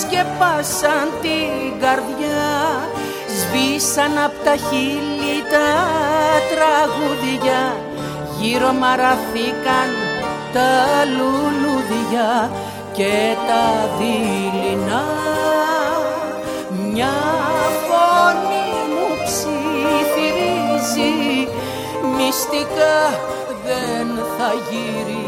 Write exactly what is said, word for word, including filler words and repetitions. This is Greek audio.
σκεπάσαν την καρδιά, σβήσαν απ' τα χείλη τα τραγούδια, γύρω μαραθήκαν τα λουλούδια και τα δειλινά. Μια φωνή μου ψιθυρίζει, μυστικά δεν θα γυρίσει.